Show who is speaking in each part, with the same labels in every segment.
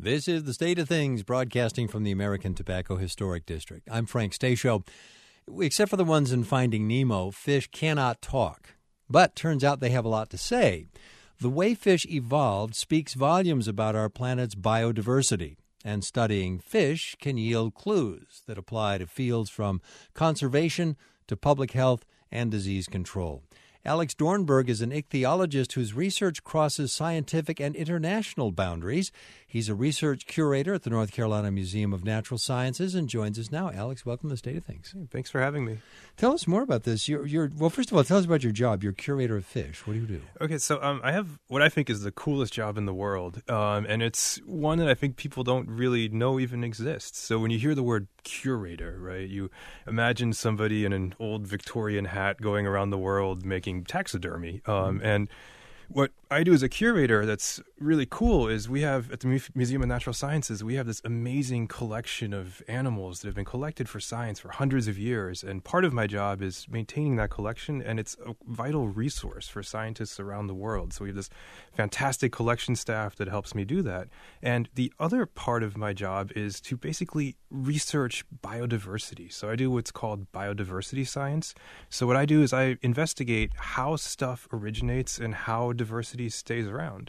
Speaker 1: This is The State of Things, broadcasting from the American Tobacco Historic District. I'm Frank Stasio. Except for the ones in Finding Nemo, fish cannot talk. But turns out they have a lot to say. The way fish evolved speaks volumes about our planet's biodiversity. And studying fish can yield clues that apply to fields from conservation to public health and disease control. Alex Dornberg is an ichthyologist whose research crosses scientific and international boundaries. He's a research curator at the North Carolina Museum of Natural Sciences and joins us now. Alex, welcome to The State of Things.
Speaker 2: Thanks for having me.
Speaker 1: Tell us more about this. Well, first of all, tell us about your job. You're curator of fish. What do you do?
Speaker 2: Okay, so I have what I think is the coolest job in the world, and it's one that I think people don't really know even exists. So when you hear the word curator, right, you imagine somebody in an old Victorian hat going around the world making taxidermy. And what I do as a curator that's really cool is we have, at the Museum of Natural Sciences, we have this amazing collection of animals that have been collected for science for hundreds of years. And part of my job is maintaining that collection, and it's a vital resource for scientists around the world. So we have this fantastic collection staff that helps me do that. And the other part of my job is to basically research biodiversity. So I do what's called biodiversity science. So what I do is I investigate how stuff originates and how diversity stays around.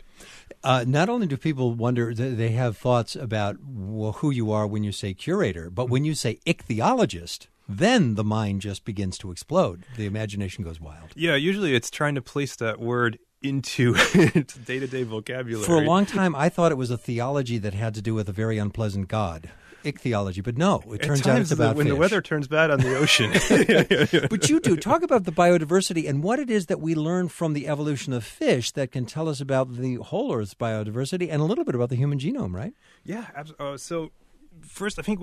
Speaker 1: Not only do people wonder, they have thoughts about who you are when you say curator, but when you say ichthyologist, then the mind just begins to explode. The imagination goes wild.
Speaker 2: Yeah, usually it's trying to place that word into day-to-day vocabulary.
Speaker 1: For a long time, I thought it was a theology that had to do with a very unpleasant God. Ichthyology, but no, it turns out it's about
Speaker 2: when
Speaker 1: fish.
Speaker 2: The weather turns bad on the ocean.
Speaker 1: But you do. Talk about the biodiversity and what it is that we learn from the evolution of fish that can tell us about the whole Earth's biodiversity and a little bit about the human genome, right?
Speaker 2: Yeah, so first, I think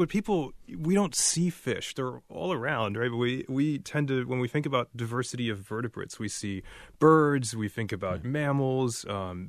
Speaker 2: we don't see fish. They're all around, right? But we tend to, when we think about diversity of vertebrates, we see birds, we think about mammals,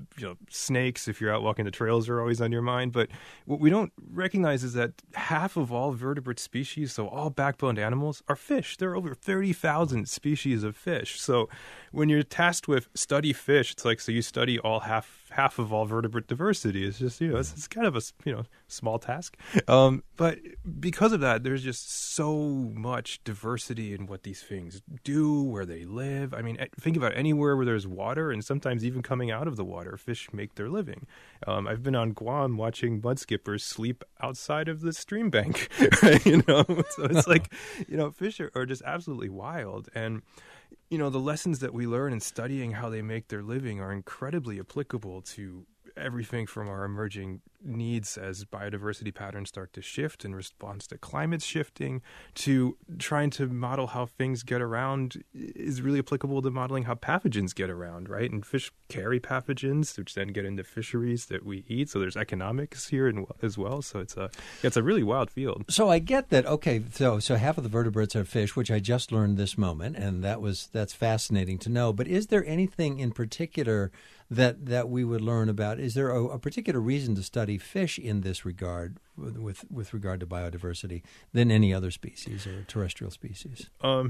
Speaker 2: snakes, if you're out walking the trails, are always on your mind. But what we don't recognize is that half of all vertebrate species, so all backboned animals, are fish. There are over 30,000 species of fish. So when you're tasked with study fish, it's like, so you study all half of all vertebrate diversity. It's just, it's kind of a, small task. But because of that, there's just so much diversity in what these things do, where they live. I mean, think about anywhere where there's water, and sometimes even coming out of the water, fish make their living. I've been on Guam watching mudskippers sleep outside of the stream bank, right? So it's like, fish are just absolutely wild. And the lessons that we learn in studying how they make their living are incredibly applicable to everything from our emerging needs as biodiversity patterns start to shift in response to climate shifting, to trying to model how things get around is really applicable to modeling how pathogens get around, right? And fish carry pathogens, which then get into fisheries that we eat. So there's economics here as well. So it's a really wild field.
Speaker 1: So I get that. Okay, so half of the vertebrates are fish, which I just learned this moment, and that's fascinating to know. But is there anything in particular that we would learn about? Is there a particular reason to study fish in this regard, with regard to biodiversity, than any other species or terrestrial species?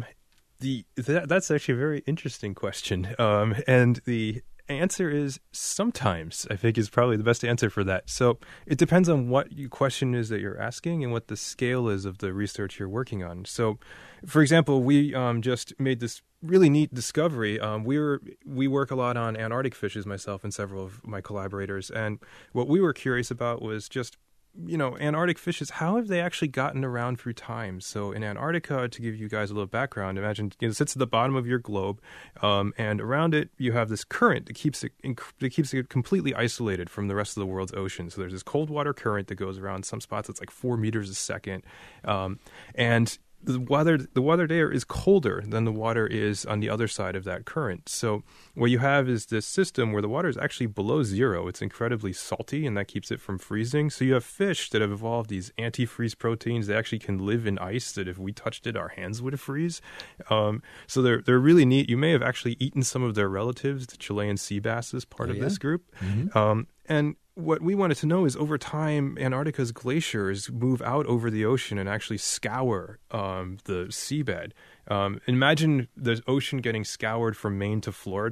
Speaker 2: That's actually a very interesting question, and the answer is sometimes, I think, is probably the best answer for that. So it depends on what your question is that you're asking and what the scale is of the research you're working on. So, for example, we just made this really neat discovery. We work a lot on Antarctic fishes, myself and several of my collaborators, and what we were curious about was just Antarctic fishes, how have they actually gotten around through time? So in Antarctica, to give you guys a little background, imagine it sits at the bottom of your globe, and around it you have this current that keeps it completely isolated from the rest of the world's ocean. So there's this cold water current that goes around some spots. It's like 4 meters a second, and the water there is colder than the water is on the other side of that current. So what you have is this system where the water is actually below zero. It's incredibly salty, and that keeps it from freezing. So you have fish that have evolved these antifreeze proteins that actually can live in ice, that if we touched it, our hands would freeze. So they're really neat. You may have actually eaten some of their relatives. The Chilean sea bass is part of this group. Mm-hmm. And what we wanted to know is, over time, Antarctica's glaciers move out over the ocean and actually scour the seabed. Imagine the ocean getting scoured from Maine to Florida.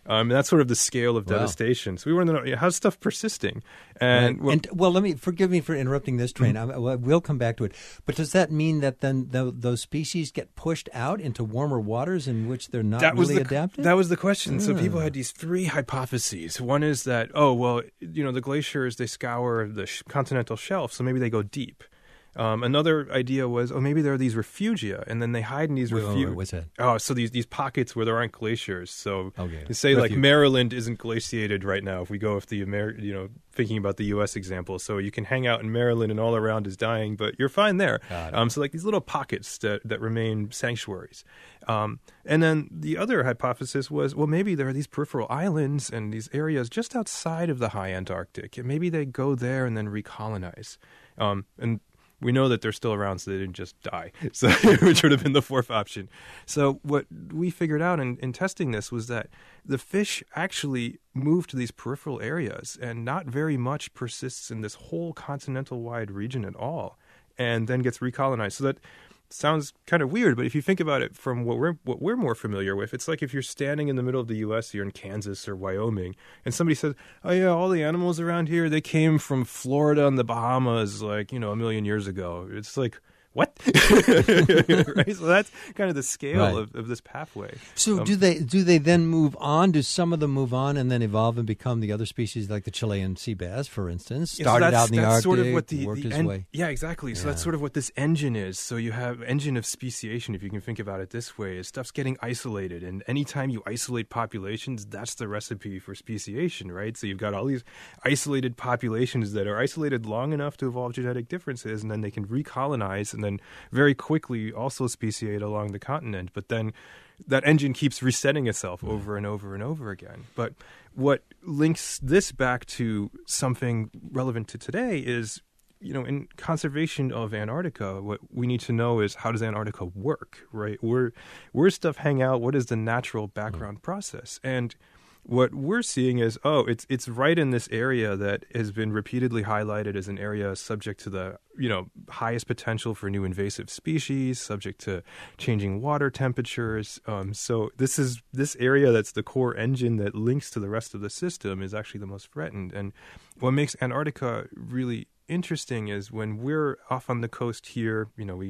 Speaker 2: That's sort of the scale of
Speaker 1: Wow.
Speaker 2: devastation. So we want to know, how's stuff persisting?
Speaker 1: Right.
Speaker 2: And
Speaker 1: Forgive me for interrupting this train. We'll come back to it. But does that mean that then those species get pushed out into warmer waters in which they're not really adapted?
Speaker 2: That was the question. So people had these three hypotheses. One is that, the glaciers, they scour the continental shelf, so maybe they go deep. Another idea was, maybe there are these refugia, and then they hide in these refugia.
Speaker 1: What's that?
Speaker 2: Oh, so these pockets where there aren't glaciers. So you say
Speaker 1: Refuge.
Speaker 2: like Maryland isn't glaciated right now. If we go with the thinking about the U.S. example, so you can hang out in Maryland and all around is dying, but you're fine there. So like these little pockets that remain sanctuaries. And then the other hypothesis was, maybe there are these peripheral islands and these areas just outside of the high Antarctic, and maybe they go there and then recolonize. And we know that they're still around, so they didn't just die. So, which would have been the fourth option. So what we figured out in testing this was that the fish actually move to these peripheral areas, and not very much persists in this whole continental-wide region at all, and then gets recolonized. So that sounds kind of weird, but if you think about it from what we're more familiar with, it's like if you're standing in the middle of the U.S., you're in Kansas or Wyoming, and somebody says, "Oh yeah, all the animals around here, they came from Florida and the Bahamas, like, a million years ago." It's like, what? Right? So that's kind of the scale of this pathway.
Speaker 1: So do they then move on? Do some of them move on and then evolve and become the other species, like the Chilean sea bass, for instance? Started out in the Arctic,
Speaker 2: sort of what
Speaker 1: worked his way.
Speaker 2: Yeah, exactly. So that's sort of what this engine is. So you have engine of speciation, if you can think about it this way, is stuff's getting isolated. And anytime you isolate populations, that's the recipe for speciation, right? So you've got all these isolated populations that are isolated long enough to evolve genetic differences, and then they can recolonize and then very quickly also speciate along the continent. But then that engine keeps resetting itself over and over and over again. But what links this back to something relevant to today is, in conservation of Antarctica, what we need to know is, how does Antarctica work, right? Where stuff hang out? What is the natural background process? And what we're seeing is, it's right in this area that has been repeatedly highlighted as an area subject to the, highest potential for new invasive species, subject to changing water temperatures. So this area that's the core engine that links to the rest of the system is actually the most threatened. And what makes Antarctica really interesting is when we're off on the coast here,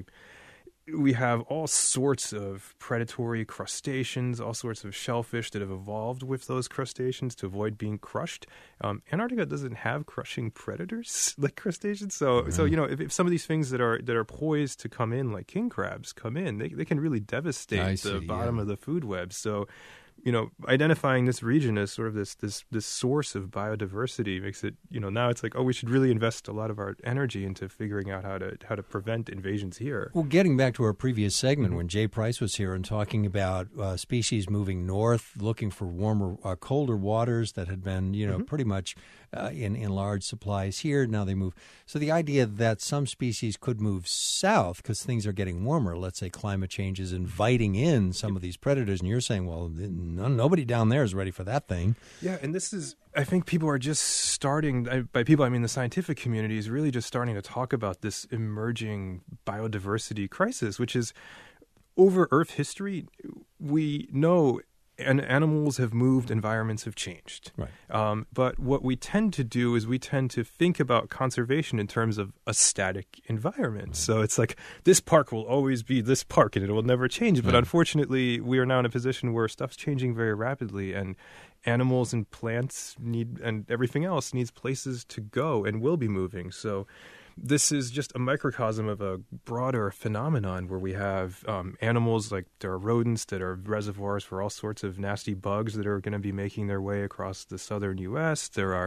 Speaker 2: we have all sorts of predatory crustaceans, all sorts of shellfish that have evolved with those crustaceans to avoid being crushed. Antarctica doesn't have crushing predators like crustaceans. So if some of these things that are poised to come in, like king crabs, come in, they can really devastate the bottom of the food web. So, identifying this region as sort of this source of biodiversity makes it, now it's like, we should really invest a lot of our energy into figuring out how to prevent invasions here.
Speaker 1: Well, getting back to our previous segment when Jay Price was here and talking about species moving north, looking for warmer, colder waters that had been, pretty much in large supplies here. Now they move. So the idea that some species could move south because things are getting warmer, let's say climate change is inviting in some of these predators, and you're saying, well, nobody down there is ready for that thing.
Speaker 2: Yeah, and this is, I think people are just starting, by people I mean the scientific community, is really just starting to talk about this emerging biodiversity crisis, which is, over Earth history, we know animals have moved, environments have changed.
Speaker 1: Right.
Speaker 2: But what we tend to do is we tend to think about conservation in terms of a static environment. Right. So it's like, this park will always be this park and it will never change. But unfortunately, we are now in a position where stuff's changing very rapidly, and animals and plants and everything else needs places to go and will be moving. So this is just a microcosm of a broader phenomenon where we have animals, like there are rodents that are reservoirs for all sorts of nasty bugs that are going to be making their way across the southern U.S. There are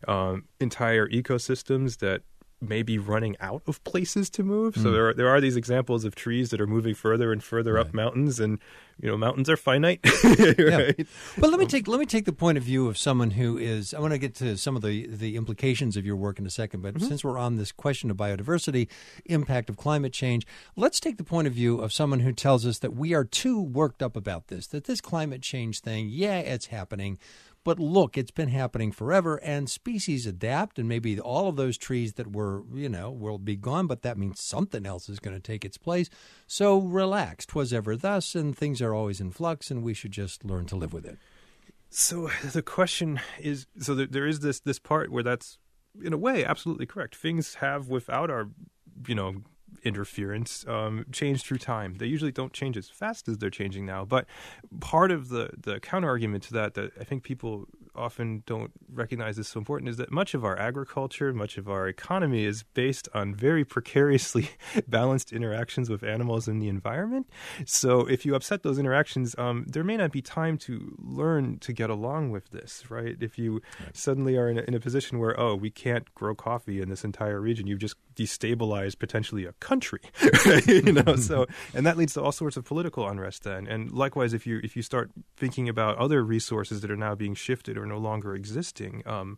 Speaker 2: entire ecosystems that may be running out of places to move. So there are these examples of trees that are moving further and further up mountains, and mountains are finite. Right?
Speaker 1: But let me take the point of view of someone who is. I want to get to some of the implications of your work in a second. But since we're on this question of biodiversity, impact of climate change, let's take the point of view of someone who tells us that we are too worked up about this. That this climate change thing, it's happening. But look, it's been happening forever, and species adapt, and maybe all of those trees that were, will be gone, but that means something else is going to take its place. So relax, 'twas ever thus, and things are always in flux, and we should just learn to live with it.
Speaker 2: So the question is, so there is this part where that's, in a way, absolutely correct. Things have, without our, interference, changed through time. They usually don't change as fast as they're changing now. But part of the counter argument to that I think people often don't recognize is so important is that much of our agriculture, much of our economy is based on very precariously balanced interactions with animals and the environment. So if you upset those interactions, there may not be time to learn to get along with this, right? If you suddenly are in a position where, we can't grow coffee in this entire region, you've just destabilized potentially a country, right? So, and that leads to all sorts of political unrest then. And likewise, if you start thinking about other resources that are now being shifted or no longer existing,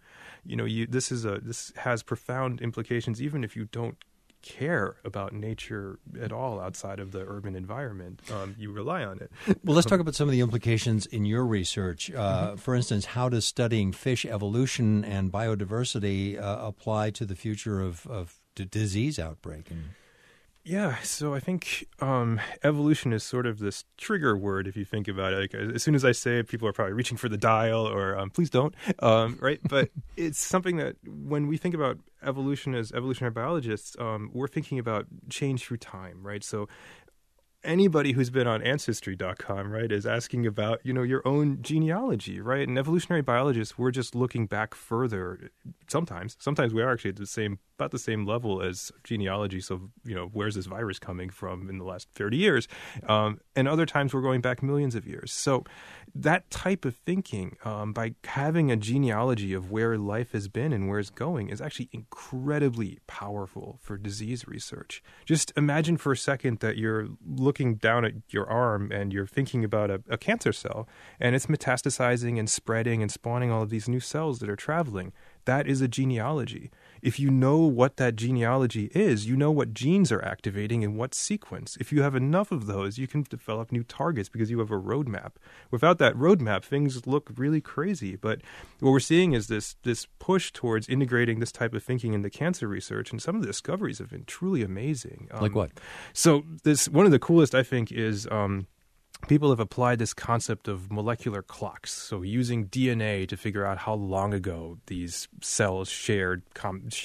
Speaker 2: this has profound implications, even if you don't care about nature at all outside of the urban environment. You rely on it.
Speaker 1: Well, let's talk about some of the implications in your research. For instance, how does studying fish evolution and biodiversity apply to the future of disease outbreak?
Speaker 2: Yeah, so I think evolution is sort of this trigger word if you think about it. Like, as soon as I say it, people are probably reaching for the dial or please don't, right? But it's something that when we think about evolution as evolutionary biologists, we're thinking about change through time, right? So anybody who's been on Ancestry.com, right, is asking about, your own genealogy, right? And evolutionary biologists, we're just looking back further. Sometimes we are actually at about the same level as genealogy. So, where's this virus coming from in the last 30 years? And other times we're going back millions of years. So that type of thinking, by having a genealogy of where life has been and where it's going, is actually incredibly powerful for disease research. Just imagine for a second that you're looking down at your arm and you're thinking about a cancer cell, and it's metastasizing and spreading and spawning all of these new cells that are traveling. That is a genealogy. If you know what that genealogy is, you know what genes are activating in what sequence. If you have enough of those, you can develop new targets because you have a roadmap. Without that roadmap, things look really crazy. But what we're seeing is this push towards integrating this type of thinking into cancer research, and some of the discoveries have been truly amazing.
Speaker 1: Like what?
Speaker 2: So one of the coolest, I think, is people have applied this concept of molecular clocks. So using DNA to figure out how long ago these cells shared a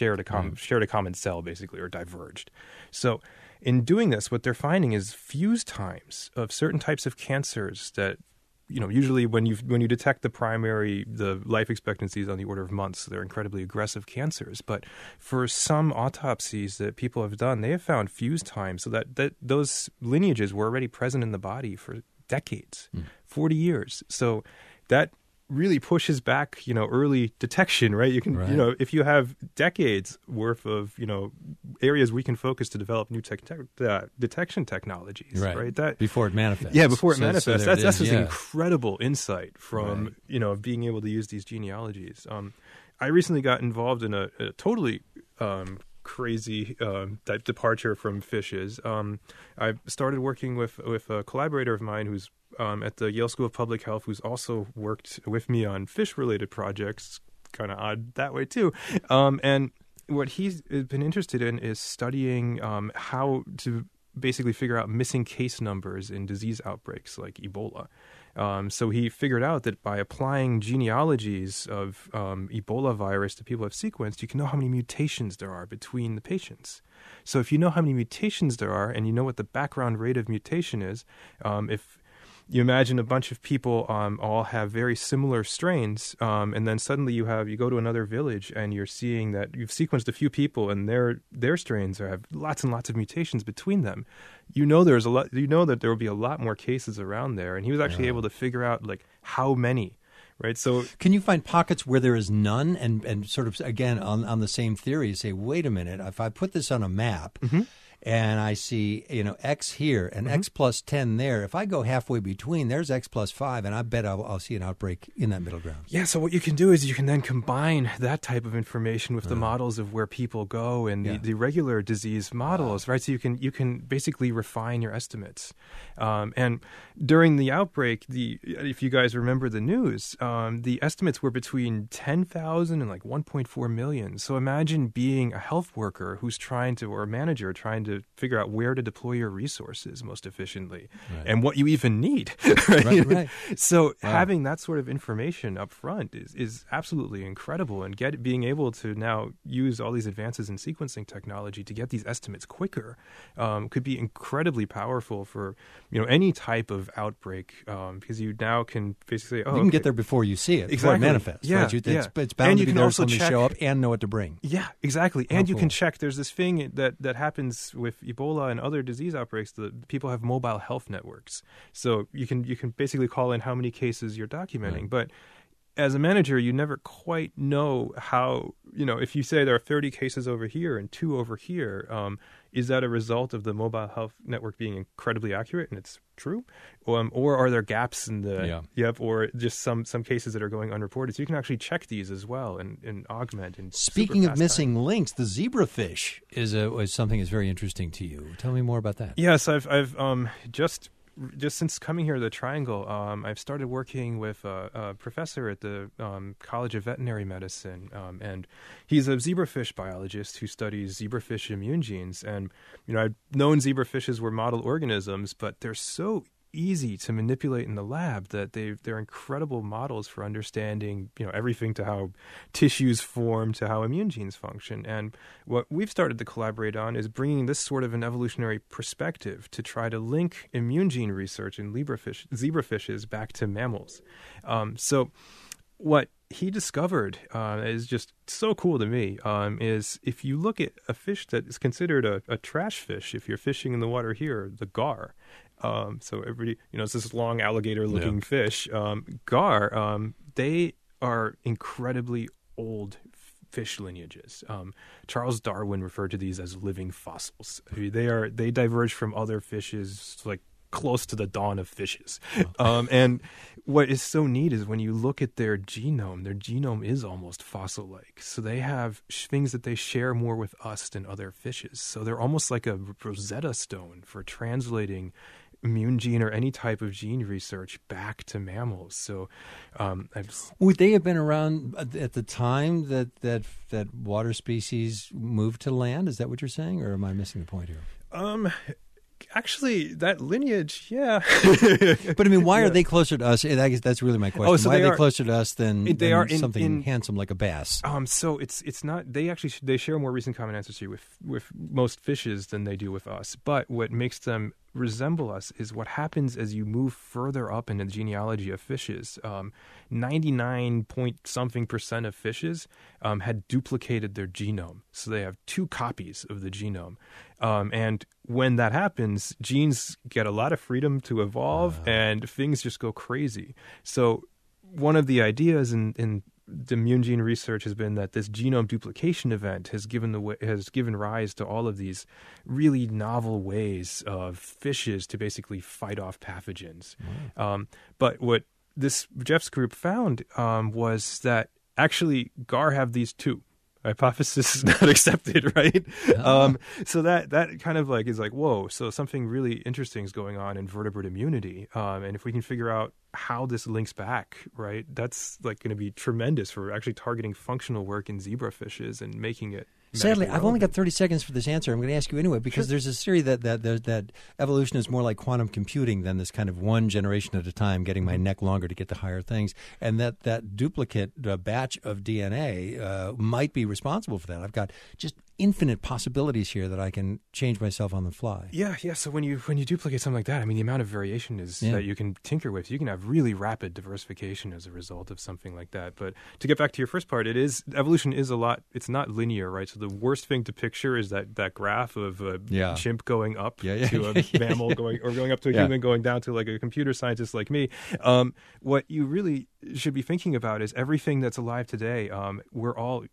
Speaker 2: common cell, basically, or diverged. So in doing this, what they're finding is fuse times of certain types of cancers that, usually when you detect the life expectancy is on the order of months. So they're incredibly aggressive cancers. But for some autopsies that people have done, they have found fuse times so that those lineages were already present in the body for decades, 40 years. So that really pushes back, early detection, right? You can, if you have decades worth of, areas we can focus to develop new detection technologies, right? That
Speaker 1: before it manifests.
Speaker 2: Yeah, before it manifests. That's just incredible insight from, being able to use these genealogies. I recently got involved in a totally crazy type departure from fishes. I started working with a collaborator of mine who's at the Yale School of Public Health, who's also worked with me on fish-related projects. Kind of odd that way too. And what he's been interested in is studying how to basically figure out missing case numbers in disease outbreaks like Ebola. So he figured out that by applying genealogies of Ebola virus to people who have sequenced, you can know how many mutations there are between the patients. So if you know how many mutations there are and you know what the background rate of mutation is, if you imagine a bunch of people all have very similar strains, and then suddenly you go to another village and you're seeing that you've sequenced a few people and their strains have lots and lots of mutations between them. There's a lot. That there will be a lot more cases around there, and he was actually able to figure out like how many. Right. So
Speaker 1: can you find pockets where there is none, and sort of again on the same theory, you say, wait a minute, if I put this on a map. And I see, X here and X plus 10 there. If I go halfway between, there's X plus 5, and I bet I'll see an outbreak in that middle ground.
Speaker 2: Yeah, so what you can do is you can then combine that type of information with the models of where people go and the regular disease models, right? So you can basically refine your estimates. And during the outbreak, if you guys remember the news, the estimates were between 10,000 and like 1.4 million. So imagine being a health worker or a manager trying to to figure out where to deploy your resources most efficiently and
Speaker 1: Right.
Speaker 2: what you even need.
Speaker 1: Right.
Speaker 2: So having that sort of information up front is absolutely incredible, and being able to now use all these advances in sequencing technology to get these estimates quicker could be incredibly powerful for any type of outbreak, because you now can basically say,
Speaker 1: You can get there before you see it, before it
Speaker 2: Exactly.
Speaker 1: manifests.
Speaker 2: Yeah,
Speaker 1: Right?
Speaker 2: yeah.
Speaker 1: It's bound
Speaker 2: And
Speaker 1: to
Speaker 2: you
Speaker 1: be
Speaker 2: can
Speaker 1: there
Speaker 2: also
Speaker 1: when you
Speaker 2: check-
Speaker 1: show up and know what to bring.
Speaker 2: Yeah, exactly. And you
Speaker 1: cool.
Speaker 2: can check. There's this thing that happens with Ebola and other disease outbreaks that people have mobile health networks. So you can basically call in how many cases you're documenting.
Speaker 1: Right.
Speaker 2: But as a manager, you never quite know how, if you say there are 30 cases over here and 2 over here, is that a result of the mobile health network being incredibly accurate and it's true? Or are there gaps in the, or just some cases that are going unreported? So you can actually check these as well and augment. And
Speaker 1: Speaking of missing links, the zebrafish is something that's very interesting to you. Tell me more about that.
Speaker 2: Yes, I've just since coming here to the Triangle, I've started working with a professor at the College of Veterinary Medicine, and he's a zebrafish biologist who studies zebrafish immune genes. And I've known zebrafishes were model organisms, but they're so easy to manipulate in the lab that they're incredible models for understanding everything to how tissues form to how immune genes function. And what we've started to collaborate on is bringing this sort of an evolutionary perspective to try to link immune gene research in zebrafishes back to mammals. So what he discovered is just so cool to me, is if you look at a fish that is considered a trash fish, if you're fishing in the water here, the gar. So everybody, it's this long alligator-looking fish. Gar, they are incredibly old fish lineages. Charles Darwin referred to these as living fossils. I mean, they diverge from other fishes like close to the dawn of fishes. And what is so neat is when you look at their genome is almost fossil-like. So they have things that they share more with us than other fishes. So they're almost like a Rosetta Stone for translating immune gene or any type of gene research back to mammals. So
Speaker 1: would they have been around at the time that water species moved to land? Is that what you're saying, or am I missing the point here?
Speaker 2: Actually, that lineage, yeah.
Speaker 1: But I mean, why are they closer to us? I guess that's really my question.
Speaker 2: So
Speaker 1: why are they closer to us than something handsome like a bass?
Speaker 2: So it's not. They share more recent common ancestry with most fishes than they do with us. But what makes them resemble us is what happens as you move further up in the genealogy of fishes. 99% of fishes had duplicated their genome. So they have 2 copies of the genome. And when that happens, genes get a lot of freedom to evolve and things just go crazy. So one of the ideas in the immune gene research has been that this genome duplication event has given rise to all of these really novel ways of fishes to basically fight off pathogens. But what Jeff's group found was that actually gar have these too. Hypothesis is not accepted, right? So that kind of is like, whoa, so something really interesting is going on in vertebrate immunity. And if we can figure out how this links back, right, that's going to be tremendous for actually targeting functional work in zebrafishes and making it.
Speaker 1: Sadly, I've only got 30 seconds for this answer. I'm going to ask you anyway, because there's this theory that evolution is more like quantum computing than this kind of one generation at a time, getting my neck longer to get to higher things, and that duplicate batch of DNA might be responsible for that. I've got just infinite possibilities here that I can change myself on the fly.
Speaker 2: Yeah. So when you duplicate something like that, I mean, the amount of variation that you can tinker with, you can have really rapid diversification as a result of something like that. But to get back to your first part, evolution is a lot. It's not linear, right? So the worst thing to picture is that graph of a chimp going up to a mammal going up to a human, going down to like a computer scientist like me. What you really should be thinking about is everything that's alive today. We're all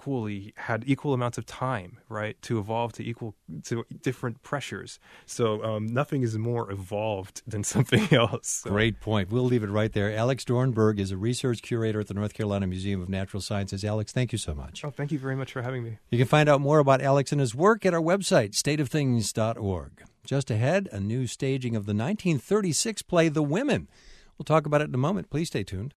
Speaker 2: had equal amounts of time, right, to evolve to different pressures. So nothing is more evolved than something else. So.
Speaker 1: Great point. We'll leave it right there. Alex Dornberg is a research curator at the North Carolina Museum of Natural Sciences. Alex, thank you so much.
Speaker 2: Oh, thank you very much for having me.
Speaker 1: You can find out more about Alex and his work at our website, stateofthings.org. Just ahead, a new staging of the 1936 play The Women. We'll talk about it in a moment. Please stay tuned.